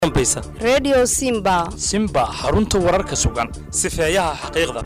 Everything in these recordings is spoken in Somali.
Radio Simba xarunta wararka sugan sifeeyaha xaqiiqda.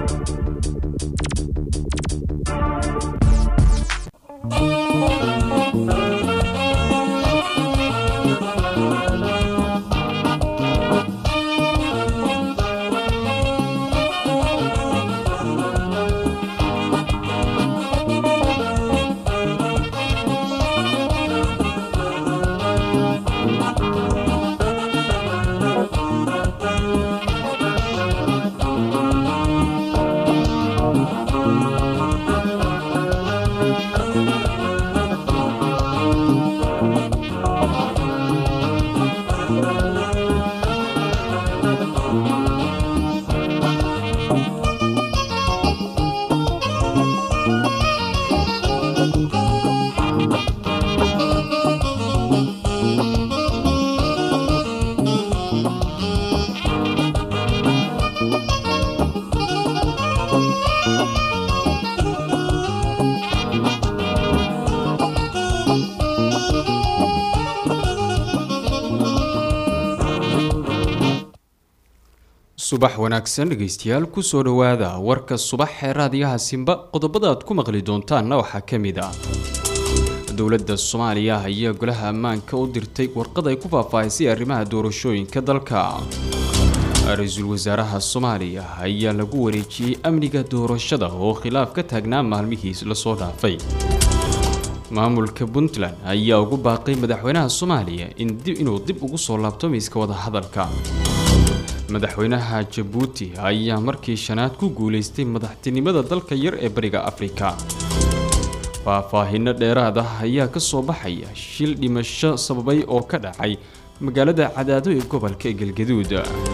subax wanaagsan dhageystayaal ku soo dhawaada warka subax ee raadiyaha Simba qodobada aad ku maqli doontaan waxa kamid ah dawladda Soomaaliya ayaa golaha ammaanka u dirtay warqad ay ku faahfaahisay arrimaha doorashooyinka dalka ra'iisul wasaaraha Soomaaliya ayaa lagu wareejiyay amniga doorashada oo khilaaf ka taagnaa maalmihiis la soo dhaafay maamulka Puntland ayaa ugu baaqay madaxweynaha Soomaaliya inuu dib ugu soo laabto miiska wada hadalka madaxweynaha Djibouti ayaa markii shanaad ku guuleystay madaxtinimada dalka yar ee bariga Afrika. faahfaahinno dheeraad ah ayaa ka soo baxaya shil dhimasho sababay oo ka dhacay magaalada Cadaado ee gobolka Galgaduud.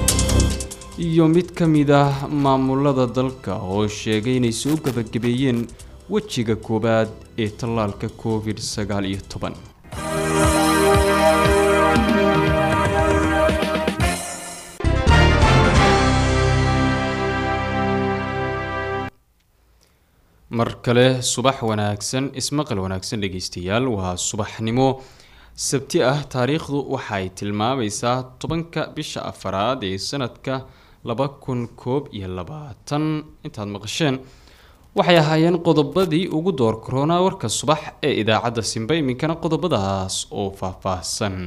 iyo mid ka mid ah maamulada dalka oo sheegay inay soo gabagabeeyeen wajiga koobaad ee tallaalka COVID-19. markale subax wanaagsan ismaqal wanaagsan dhageystayaal waa subaxnimo sabti ah taariikhdu waxay tilmaamaysaa 10ka bisha afraad ee sanadka 2021 intaad maqasheen waxay ahaayeen qodobadii ugu door corona warka subax ee idaacadda Simba iminkana qodobadaas oo faahfaahsan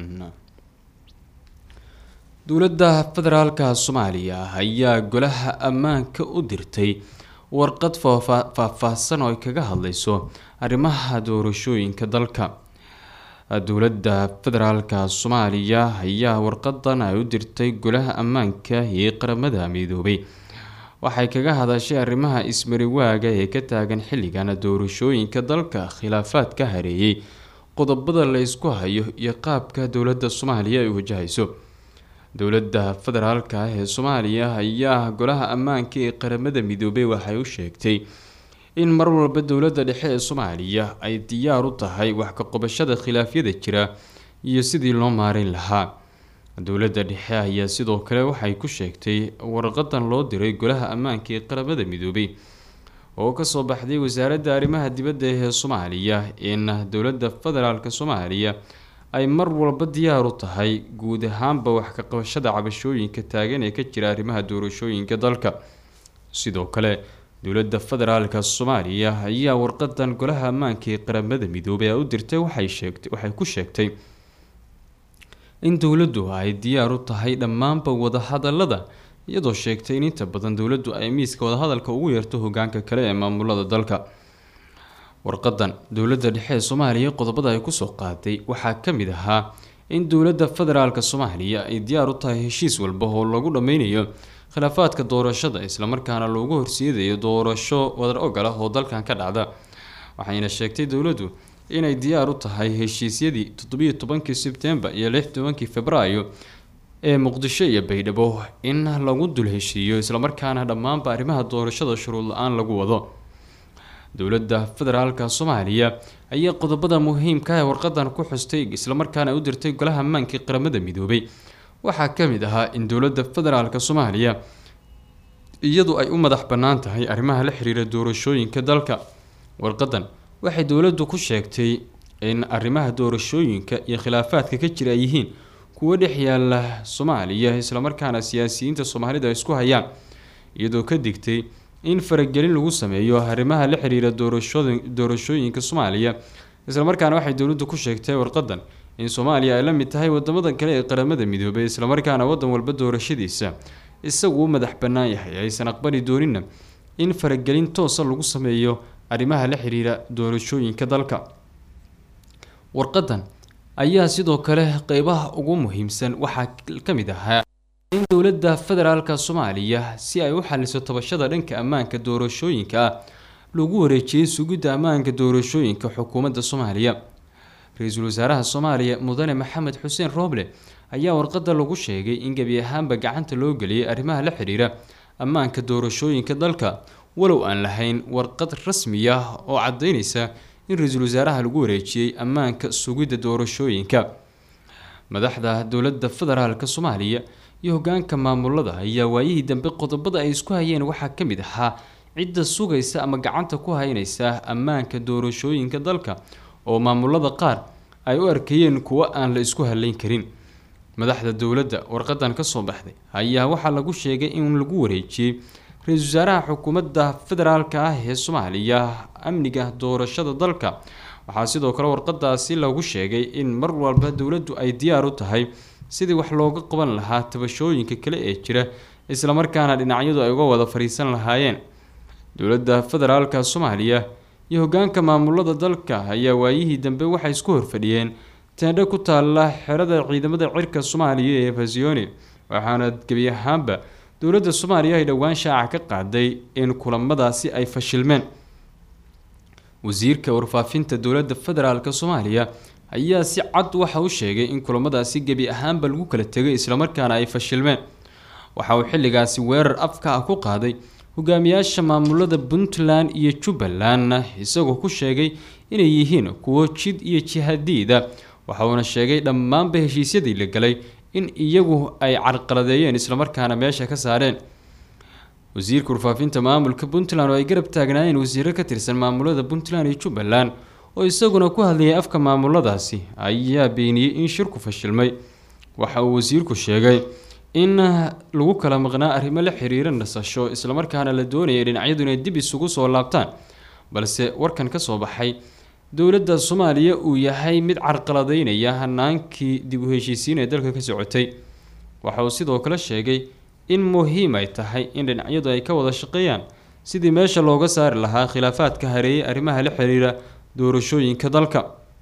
dawladda federaalka Soomaaliya ayaa golaha ammaanka u dirtay warqad faahfaahsan oo ay kaga hadlayso arrimaha doorashooyinka dalka dawladda federaalka Soomaaliya ayaa warqadan ay u dirtay golaha ammaanka ee qaramada midoobay waxay kaga hadashay arrimaha ismariwaaga ee ka taagan xilligan doorashooyinka dalka khilaafaadka hareeyay qodobada la isku hayo iyo qaabka dawladda Soomaaliya ay wajahayso dawladda federaalka ee Soomaaliya ayaa golaha ammaanka ee qaramada midoobay waxay u sheegtay in mar walba dawladda dhexe ee Soomaaliya ay diyaar u tahay wax ka qabashada khilaafyada jira iyo sidii loo maareyn lahaa dawladda dhexe ayaa sidoo kale waxay ku sheegtay warqadan loo diray golaha ammaanka ee qaramada midoobay oo ka soo baxday wasaaradda arrimaha dibadda ee Soomaaliya in dawladda federaalka Soomaaliya ay mar walba diyaar u tahay guud ahaanba wax ka qabashada cabashooyinka taagan ee ka jira arrimaha doorashooyinka dalka sidoo kale dawladda federaalka Soomaaliya ayaa warqadan golaha ammaanka ee qaramada midoobay u dirtay waxay ku sheegtay in dawladdu ay diyaar u tahay dhammaanba wada hadallada iyadoo sheegtay in inta badan dawladdu ay miiska wada hadalka ugu yeerto hoggaanka kale ee maamulada dalka warqadan dawladda dhexe ee Soomaaliya qodobada ay ku soo qaaday waxaa ka mid ahaa in dawladda federaalka Soomaaliya ay diyaar u tahay heshiis walba oo lagu dhameynayo khilaafaadka doorashada isla markaana loogu horseedayo doorasho wadar ogal ah oo dalkan ka dhacda waxayna sheegtay dawladdu inay diyaar u tahay heshiisyadii 17 Sebtembar iyo 16 Febraayo ee Muqdisho iyo Baydhabo in lagu dul heshiiyo isla markaana dhammaanba arrimaha doorashada shuruud la'aan lagu wado dawladda federaalka Soomaaliya ayaa qodobada muhiimka ah warqadan ku xustay isla markaana u dirtay golaha ammaanka qaramada midoobay waxaa ka mid ahaa in dawladda federaalka Soomaaliya iyadu ay u madax bannaan tahay arrimaha la xiriira doorashooyinka dalka warqadan waxay dawladdu ku sheegtay in arrimaha doorashooyinka iyo khilaafaadka ka jira yihiin kuwo dhex yaala Soomaaliya islamarkaana siyaasiyiinta Soomaalida isku hayaan, iyadoo ka digtay in faragelin lagu sameeyo arrimaha la xiriira doorashooyinka Soomaaliya. islamarkaana waxay dowladdu ku sheegtay warqadan in Soomaaliya ay la mid tahay wadamada kale ee qaramada midoobay, islamarkaana wadan walba doorashadiisa isagu u madax bannaan yahay, aysan aqbali doonina in faragelin toos ah lagu sameeyo arrimaha la xiriira doorashooyinka dalka. warqadan ayaa sidoo kale qeybaha ugu muhiimsan waxaa ka mid ahaa in dowladda federaalka Soomaaliya si ay u xaliso tabashada dhanka ammaanka doorashooyinka lagu wareejiyay sugidda ammaanka doorashooyinka xukuumadda Soomaaliya. Ra'iisul Wasaaraha Soomaaliya Mudane Maxamed Xuseen Roble ayaa warqada lagu sheegay in gabi ahaanba gacanta loo geliyay arrimaha la xiriira ammaanka doorashooyinka dalka, walow aan lahayn warqad rasmi ah oo cadeynaysa in ra'iisul wasaaraha lagu wareejiyay ammaanka sugidda doorashooyinka. madaxda dowladda federaalka Soomaaliya iyo hoggaanka maamulada ayaa waayihii dambe qodobada ay isku hayeen waxaa ka mid ahaa cidda sugaysa ama gacanta ku haynaysa ammaanka doorashooyinka dalka, oo maamulada qaar ay u arkayeen kuwo aan la isku halayn karin. madaxda dowladda warqadan ka soo baxday ayaa waxaa lagu sheegay in lagu wareejiyay ra'iisul wasaaraha xukuumadda federaalka ee Soomaaliya amniga doorashada dalka. waxaa sidoo kale warqadaasi lagu sheegay in mar walba dowladdu ay diyaar u tahay sidii wax looga qaban lahaa tabashooyinka kale ee jira, islamarkaana dhinacyadu ay uga wada fariisan lahaayeen. dowladda federaalka Soomaaliya iyo hoggaanka maamulada dalka ayaa waayihii dambe waxay isku horfadhiyeen teendho ku taala xerada ciidamada cirka Soomaaliya ee Fasiyooni, waxaana gabi ahaanba dowladda Soomaaliya ay dhowaan shaaca ka qaaday in kulamadaasi ay fashilmeen. wasiirka warfaafinta dowladda federaalka Soomaaliya ayaa si cad waxa uu sheegay in kulamadaasi gabi ahaanba lagu kala tegay, islamarkaana ay fashilmeen. waxa uu xilligaasi weerar afka ah ku qaaday hogaamiyaasha maamulada Puntland iyo Jubbaland, isagoo ku sheegay inay yihiin kuwo jid iyo jihadiida. waxa uuna sheegay dhammaanba heshiisyadii la galay in iyagu ay carqaladeeyeen islamarkaana meesha ka saareen. wasiirka warfaafinta maamulka Puntland oo ay garab taagnaayeen wasiiro ka tirsan maamulada Puntland iyo Jubbaland oo isaguna ku hadlayay afka maamuladaasi ayaa beeniyay in shirku fashilmay. waxa uu wasiirku sheegay in lagu kala maqnaa arrimo la xiriira nasasho, islamarkaana la doonayay dhinacyadu inay dib isugu soo laabtaan, balse warkan ka soo baxay dowladda Soomaaliya uu yahay mid carqaladeynaya hanaankii dib u heshiisiin ee dalka ka socotay. waxa uu sidoo kale sheegay in muhiim ay tahay in dhinacyadu ay ka wada shaqeeyaan sidii meesha looga saari lahaa khilaafaadka hareeyay arrimaha la xiriira doorashooyinka dalka.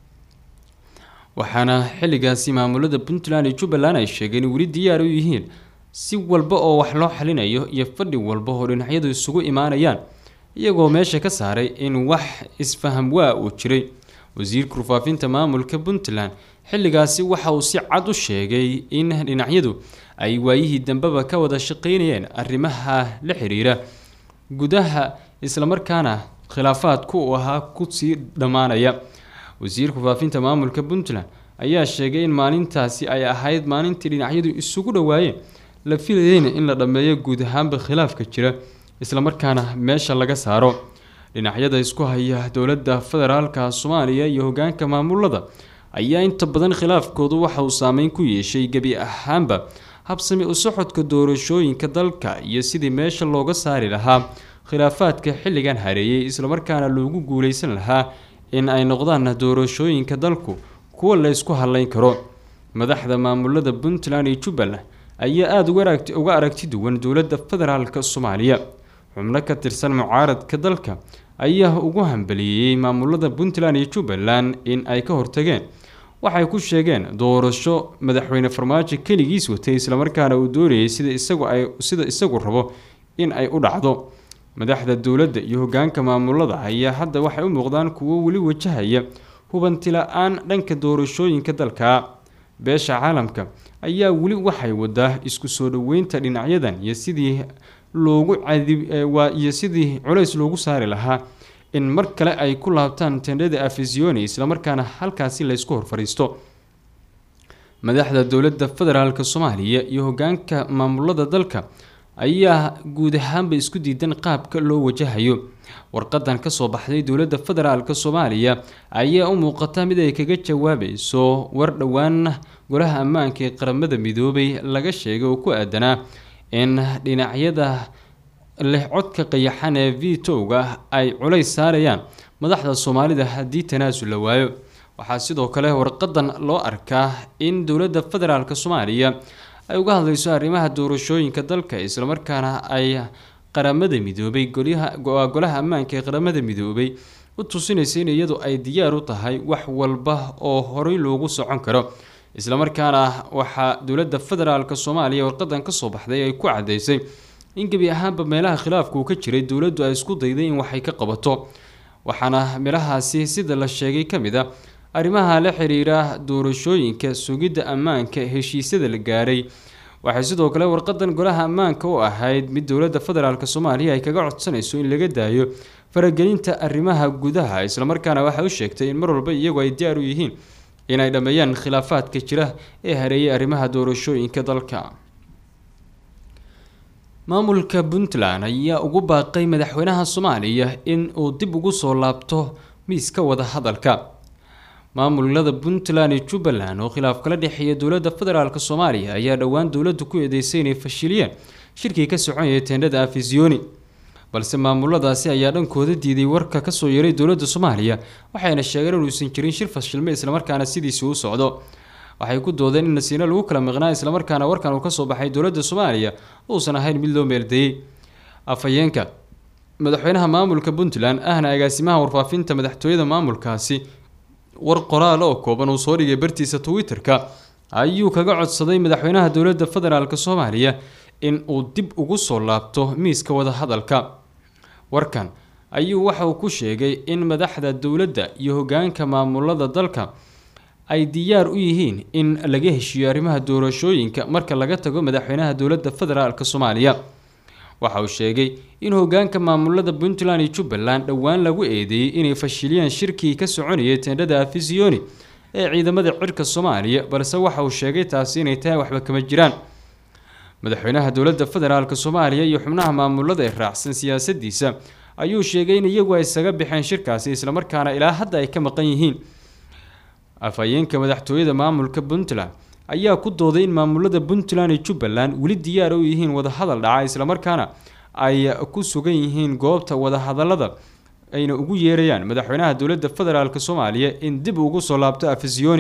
waxaana xilligaasi maamulada Puntland iyo Jubbaland ay sheegeen in weli diyaar u yihiin si walba oo wax loo xalinayo iyo fadhi walba oo dhinacyadu isugu imaanayaan, iyagoo meesha ka saaray in wax isfaham waa uu jiray. wasiirka warfaafinta maamulka Puntland xilligaasi waxa uu si cad u sheegay in dhinacyadu ay waayihii dambeba ka wada shaqeynayeen arrimaha la xiriira gudaha, islamarkaana khilaafaadku uu ahaa ku sii dhammaanaya. wasiirka warfaafinta maamulka Puntland ayaa sheegay in maalintaasi ay ahayd maalintii dhinacyadu isugu dhawaayeen, la filayayna in la dhammeeyo guud ahaanba khilaafka jira, islamarkaana meesha laga saaro. dhinacyada isku haya dowladda federaalka Soomaaliya iyo hoggaanka maamulada ayaa inta badan khilaafkoodu waxa uu saameyn ku yeeshay gabi ahaanba habsami u socodka doorashooyinka dalka iyo sidii meesha looga saari lahaa khilaafaadka xilligan hareeyay, islamarkaana loogu guuleysan lahaa in ay noqdaan doorashooyinka dalku kuwa la isku halayn karo. madaxda maamulada Puntland iyo Jubbaland ayaa aad uga aragti duwan dowladda federaalka Soomaaliya. xubno ka tirsan mucaaradka dalka ayaa ugu hambaliyay maamulada Puntland iyo Jubbaland in ay ka hortageen waxay ku sheegeen doorasho madaxweyne Farmaajo kaligiis watay, islamarkaana uu doonayay sida isagu rabo in ay u dhacdo. madaxda dowladda iyo hoggaanka maamulada ayaa hadda waxay u muuqdaan kuwo weli wajahaya hubanti la'aan dhanka doorashooyinka dalka. beesha caalamka ayaa weli waxay wadaa isku soo dhaweynta dhinacyadan iyo sidii culays loogu saari lahaa in mar kale ay ku laabtaan tendhada Afisioni, islamarkaana halkaasi la isku horfariisto. madaxda dowladda federaalka Soomaaliya iyo hoggaanka maamulada dalka ayaa guud ahaanba isku diidan qaabka loo wajahayo warqadan kasoo baxday dowladda federaalk soomaaliya ayaa u muuqata mid ay kaga jawaabayso war dhowaan golaha ammaanka ee qaramada midoobay laga sheegay oo ku aadanaa in dhinacyada leh codka qayaxan ee vitoga ay culays saarayaan madaxda soomaalida haddii tanaasul la waayo. waxaa sidoo kale warqadan loo arkaa in dowladda federaalk soomaaliya ay uga hadlayso arrimaha doorashooyinka dalka islamarkaana ay qaramada midoobay golaha ammaanka ee qaramada midoobay u tusinaysa in iyadu ay diyaar u tahay wax walba oo horey loogu socon karo. islamarkaana waxaa dowladda federaalk soomaaliya warqadan kasoo baxday ay ku cadaysay in gebi ahaanba meelaha khilaafku ka jiray dowladdu ay isku dayday in waxay ka qabato. waxaana meelahaasi sida la sheegay kamid a arrimaha la xiriira doorashooyinka, sugidda ammaanka, heshiisyada la gaaray. waxay sidoo kale warqadan golaha ammaanka u ahayd mid dowladda federaalk soomaaliya ay kaga codsanayso in laga daayo faragelinta arrimaha gudaha, islamarkaana waxay u sheegtay in mar walba iyagu ay diyaar u yihiin inay dhammeeyaan khilaafaadka jira ee hareeyay arrimaha doorashooyinka dalka. maamulka puntland ayaa ugu baaqay madaxweynaha soomaaliya in uu dib ugu soo laabto miiska wada hadalka. maamulada puntland iyo jubbaland oo khilaaf kala dhexeeya dowladda federaalk soomaaliya ayaa dhowaan dowladdu ku eedeysay inay fashiliyeen shirkii ka soconayay teendhada afisiyoni, balse maamuladaasi ayaa dhankooda diiday warka kasoo yeeray dowladda soomaaliya, waxayna sheegeen inuusan jirin shir fashilmay islamarkaana sidiisii u socdo. waxay ku doodeen in nasiino lagu kala maqnaa islamarkaana warkan uu kasoo baxay dowladda soomaaliya uusan ahayn mid loo meeldayey. afhayeenka madaxweynaha maamulka puntland ahna agaasimaha warfaafinta madaxtooyada maamulkaasi war qoraal oo kooban uu soo dhigay bartiisa Twitter-ka ayuu kaga codsaday madaxweynaha dowladda federaalk soomaaliya in uu dib ugu soo laabto miiska wada hadalka. warkan ayuu waxa uu ku sheegay in madaxda dowladda iyo hogaanka maamulada dalka ay diyaar u yihiin in laga heshiiyo arrimaha doorashooyinka marka laga tago madaxweynaha dowladda federaalk soomaaliya. waxa uu sheegay in hogaanka maamulada puntland iyo jubbaland dhowaan lagu eedeeyay inay fashiliyeen shirkii ka soconayay teendhada afisiyoni ee ciidamada cirka soomaaliya, balse waxa uu sheegay taasi inay tahay waxba kama jiraan. madaxweynaha dowladda federaalk soomaaliya iyo xubnaha maamulada ee raacsan siyaasadiisa ayuu sheegay in iyagu ay isaga baxeen shirkaasi islamarkaana ilaa hadda ay ka maqan yihiin. afhayeenka madaxtooyada maamulka puntland ayaa ku dooday in maamulada puntland iyo jubbaland weli diyaar u yihiin wadahadal dhaca islamarkaana ay ku sugan yihiin goobta wadahadalada ayna ugu yeerayaan madaxweynaha dowladda federaalk soomaaliya in dib ugu soo laabto afisiyoni.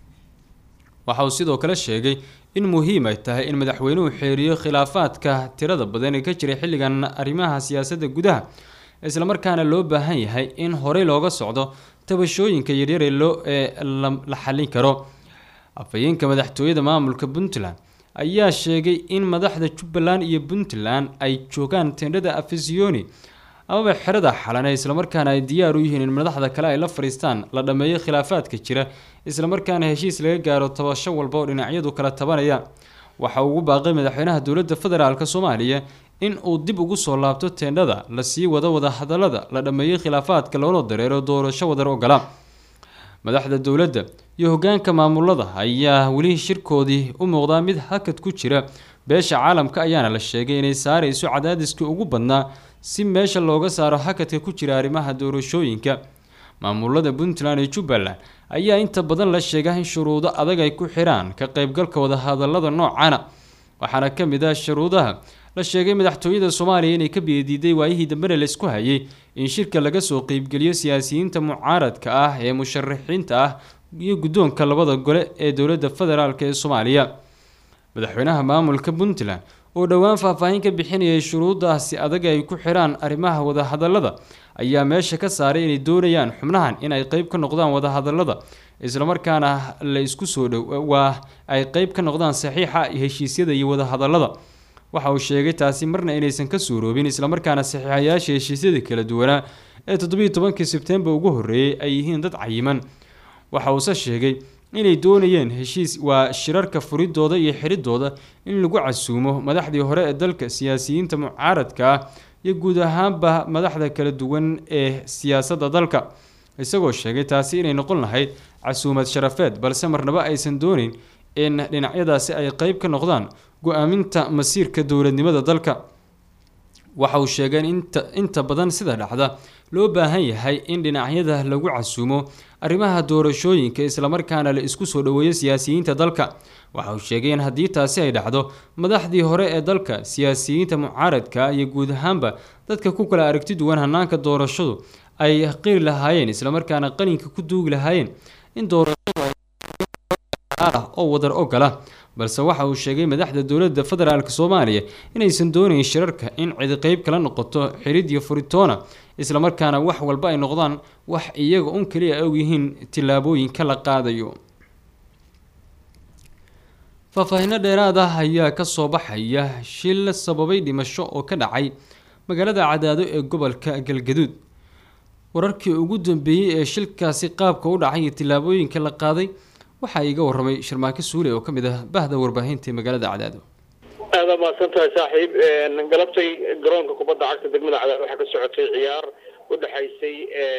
waxa uu sidoo kale sheegay in muhiim ay tahay in madaxweynuhu xeeriyo khilaafaadka tirada badan ee ka jiray xilligan arrimaha siyaasadda gudaha, islamarkaana loo baahan yahay in horey looga socdo tabashooyinka yaryar ee la xallin karo. afhayeenka madaxtooyada maamulka puntland ayaa sheegay in madaxda jubbaland iyo puntland ay joogaan teendhada afisiyoni amaba xerada xalane, islamarkaana ay diyaar u yihiin in madaxda kale ay la fariistaan, la dhameeyo khilaafaadka jira, islamarkaana heshiis laga gaaro tabasho walba oo dhinacyadu kala tabanayaan. waxa uu ugu baaqay madaxweynaha dowladda federaalk soomaaliya in uu dib ugu soo laabto teendhada, la sii wada hadalada, la dhameeyo khilaafaadka loona dareero doorasho wadar ogola. madaxda dowladda iyo hogaanka maamulada ayaa weli shirkoodii u muuqdaa mid hakad ku jira. beesha caalamka ayaana la sheegay inay saarayso cadaadiskii ugu badnaa si meesha looga saaro hakadka ku jira arrimaha doorashooyinka. maamulada puntland iyo jubbaland ayaa inta badan la sheegaa in shuruudo adag ay ku xiraan ka qaybgalka wadahadalada noocana, waxaana kamid ah shuruudaha la sheegay madaxtooyada soomaaliya inay ka biyadiiday waayihii dambena la isku hayay in shirka laga soo qeybgeliyo siyaasiyiinta mucaaradka ah ee musharaxiinta ah iyo guddoonka labada gole ee dowladda federaalk ee soomaaliya. madaxweynaha maamulka puntland oo dhowaan faahfaahin ka bixinayay shuruudaasi adag ay ku xiraan arrimaha wadahadalada ayaa meesha ka saaray inay doonayaan xubnahan in ay qeyb ka noqdaan wadahadalada, islamarkaana la isku soo dhowaa ay qeyb ka noqdaan saxiixa heshiisyada iyo wadahadalada. waxa uu sheegay taasi marna inaysan ka suuroobin, islamarkaana saxiixayaasha heshiisyada kala duwanaa ee 17 Sebtembar ugu horeeyay ay yihiin dad cayiman. waxa uuse sheegay inay doonayeen heshiis waa shirarka furidooda iyo xiridooda in lagu casuumo madaxdii hore ee dalka, siyaasiyiinta mucaaradka ah iyo guud ahaanba madaxda kala duwan ee siyaasadda dalka, isagoo sheegay taasi inay noqon lahayd casuumad sharafeed, balse marnaba aysan doonin in dhinacyadaasi ay qeyb ka noqdaan go-aaminta masiirka dowladnimada dalka. waxa uu sheegay in inta badan sida dhacda loo baahan yahay in dhinacyada lagu casuumo arrimaha doorashooyinka islamarkaana la isku soo dhaweeyo siyaasiyiinta dalka. waxa uu sheegay in haddii taasi ay dhacdo madaxdii hore ee dalka, siyaasiyiinta mucaaradka iyo guud ahaanba dadka ku kala aragti duwan hanaanka doorashadu ay qiri lahaayeen islamarkaana qalinka ku duugi lahaayeen in doorashadu oo wadar ogola. balse waxa uu sheegay madaxda dowladda federaalk Soomaaliya inaysan doonayn shirarka in cid qayb kala noqoto xirid iyo furitoona, islamarkaana wax walba ay noqdaan wax iyaga un kaliya ay yihiin tilaabooyinka la qaadayo. faahfaahin dheeraad ah ayaa ka soo baxaya shil sababay dhimasho oo ka dhacay magaalada Cadaado ee gobolka Galgaduud. wararkii ugu dambeeyay ee shilkaasi qaabka u dhacay iyo tilaabooyinka la qaaday waxaa iga waramay Sharmaake Suule oo kamid ah bahda warbaahinta magaalada Cadaado. aad ma santahay saaxiib galabtay garoonka kubadda cagta degmada Cadaado waxa ka socotay ciyaar u dhaxaysay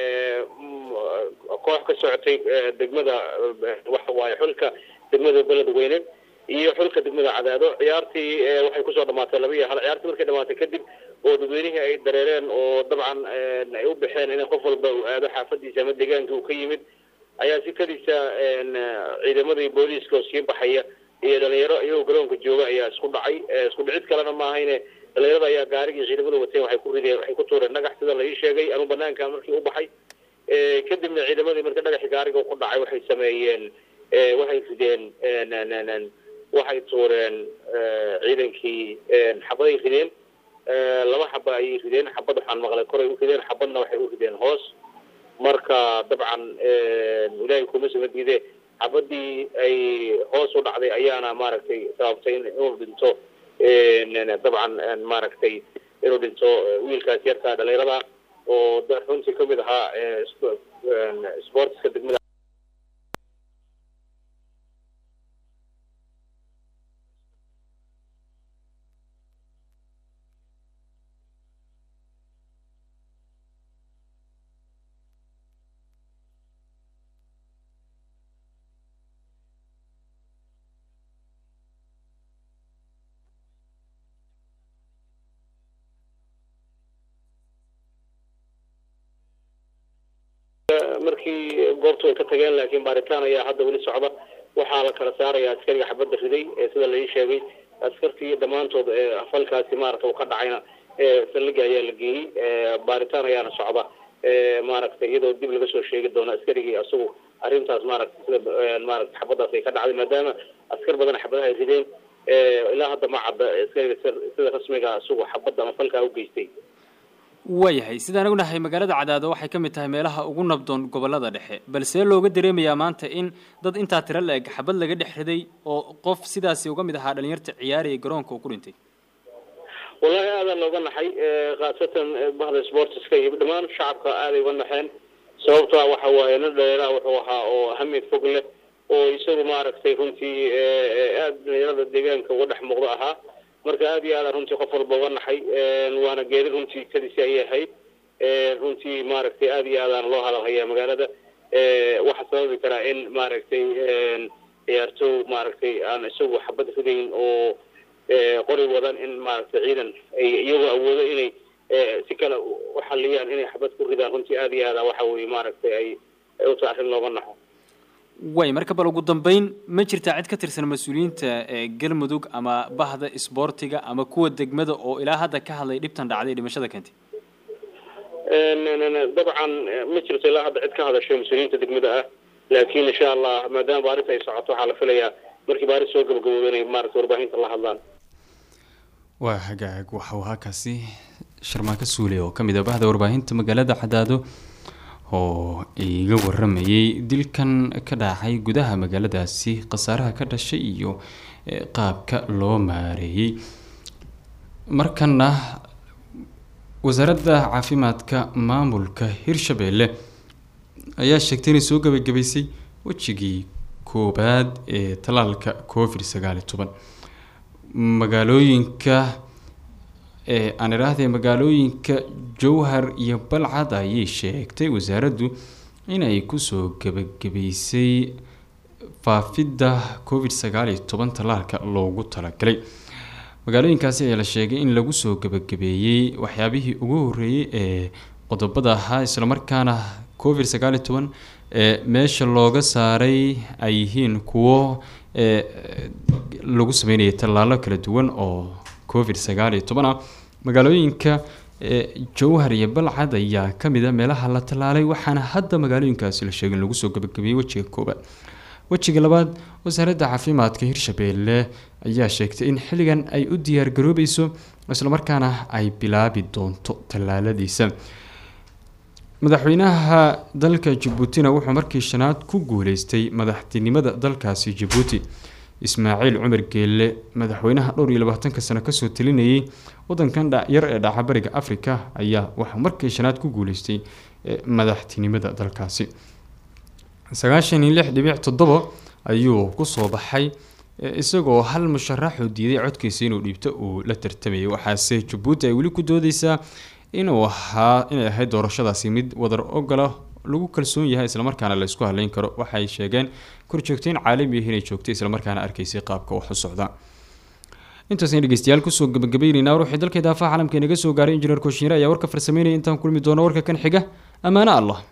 koox ka socotay degmada waxa waaye xulka degmada Beledweyne iyo xulka degmada Cadaado. ciyaartii waxay ku soo dhamaatay 2-1. ciyaartii markay dhamaatay kadib oo dadweynaha ay dareereen oo dabcan ay u bixeen in qof walba uu aado xaafadiisa ama deegaanka uu ka yimid ayaa si kadisa ciidamadii booliiska oo sii baxaya iyo dhalinyaro iyagoo garoonka jooga ayaa isku dhacay. isku dhicid kalena ma ahayne dhalinyarada ayaa gaarigii ciidamada wateen waxay ku tuureen dhagax sida la ii sheegay anu banaanka markii u baxay. kadibna ciidamadii marka dhagaxii gaariga ku dhacay waxay sameeyeen waxay rideen waxay tuureen ciidankii xabaday rideen. 2 xaba ay rideen. xabad waxaan maqlay koray u rideen, xabadna waxay u rideen hoos. marka dabcan ilaahay kuma samadiide xabadii ay hoos u dhacday ayaana maaragtay sababtay inuu dhinto dabcan maaragtay inuu dhinto wiilkaas yarka dhalinyarada oo runtii kamid ahaa sportska degmada. markii goobtu ay ka tageen laakiin baaritaan ayaa hadda wali socda. waxaa la kala saarayaa askariga xabadda riday sida la ii sheegay. askartii dhammaantood falkaasi maaragtay uu ka dhacayna saldhigga ayaa la geeyey. baaritaan ayaana socda maaragtay iyadoo dib laga soo sheegi doono askarigii asagu arrintaas maaragtay sida maaragtay xabaddaas ay ka dhacday maadaama askar badan xabadaha ay rideen. ilaa hadda ma cadda askariga sida rasmiga asagu xabadda ama falkaa u geystay. waayahay sidaan ognahay magaalada Cadaado waxay ka mid tahay meelaha ugu nabdoon gobolada dhexe, balse looga dareemayaa maanta in dad inta tira la eg xabad laga dhexriday oo qof sidaasi uga mid ahaa dhalinyarta ciyaaraya garoonka uu ku dhintay. wallahi aad looga naxay qaasatan bahda sportska iyo dhamaan shacabka aad ay uga naxeen. sababtoo ah waxa waaye dhalinyarada wuxuu ahaa oo hamid fog leh oo isagu maaragtay runtii aad dhalinyarada deegaanka uga dhex muuqda ahaa. marka aad iyo aad runtii qof walba uga naxay waana geeri runtii kadisi ay ahayd. runtii maaragtay aad iyo aad loo hadalhayaa magaalada. waxa sababi karaa in maaragtay ciyaartoy maaragtay aan isagu xabad ridayn oo qori wadan in maaragtay ciidan ay iyagu awoodo inay si kale u xaliyaan inay xabad ku ridaan. runtii aad iyo aad waxa weeye maaragtay ay u tahay arrin looga naxo. way marka bal ugu dambeyn ma jirtaa cid ka tirsan mas'uuliyiinta Galmudug ama bahda isboortiga ama kuwa degmada oo ilaa hadda ka hadlay dhibtan dhacday dhimashada keentay? dabcan ma jirto ilaa hadda cid ka hadashay mas'uuliyiinta degmada ah, laakiin insha Allah maadaama baaris ay socoto waxaa la filayaa markii baaris soo gabagabowdo inay maaragtay warbaahinta la hadlaan. waa hagaag waxa uu halkaasi Sharmaake Suule oo kamid ah bahda warbaahinta magaalada Cadaado oo iga waramayay dilkan ka dhacay gudaha magaaladaasi, qasaaraha ka dhashay iyo qaabka loo maareeyay. markana wasaaradda caafimaadka maamulka Hirshabelle ayaa sheegtay inay soo gabagabaysay wajigii koobaad ee talaalka COVID-19 magaalooyinka aan iraahday magaalooyinka Jowhar iyo Balcad ayay sheegtay wasaaraddu inay ku soo gabagabaysay faafidda COVID-19 talaalka loogu talagalay. magaalooyinkaasi ayaa la sheegay in lagu soo gabagabeeyey waxyaabihii ugu horeeyey ee qodobada ahaa islamarkaana covid-19 ee meesha looga saaray ay yihiin kuwo lagu sameynayay tallaalo kala duwan oo covid-19 ah. magaalooyinka jowhar iyo balcad ayaa kamid ah meelaha la tallaalay, waxaana hadda magaalooyinkaasi la sheegay in lagu soo gabagabeeyey wejiga koobaad. wejiga labaad, wasaaradda caafimaadka Hirshabelle ayaa sheegtay in xilligan ay u diyaar garoobayso islamarkaana ay bilaabi doonto tallaaladiisa. madaxweynaha dalka Djibouti wuxuu markii shanaad ku guuleystay madaxtinimada dalkaasi Djibouti. Ismaaciil Cumar Geelle, madaxweynaha 22 sano kasoo talinayay wadankan yar ee dhaca bariga Afrika, ayaa wuxuu markii shanaad ku guuleystay madaxtinimada dalkaasi. 96.7 ayuu ku soo baxay isagoo hal musharax oo diiday codkiisa inuu dhiibto uu la tartamayay. waxaase Djibouti ay weli ku doodaysaa inay ahayd doorashadaasi mid wadar ogol lagu kalsoon yahay islamarkaana la isku haleyn karo. waxay sheegeen korjoogteen caalami ah inay joogtay islamarkaana arkaysay qaabka wax u socda. intaas ayaan dhegeystayaal kusoo gabagabeynayna ruuxii dalka daafaha caalamka inaga soo gaaray injineer Kooshiire ayaa warka farsameynaya. intaan kulmi doono warka kan xiga, amaana Allah.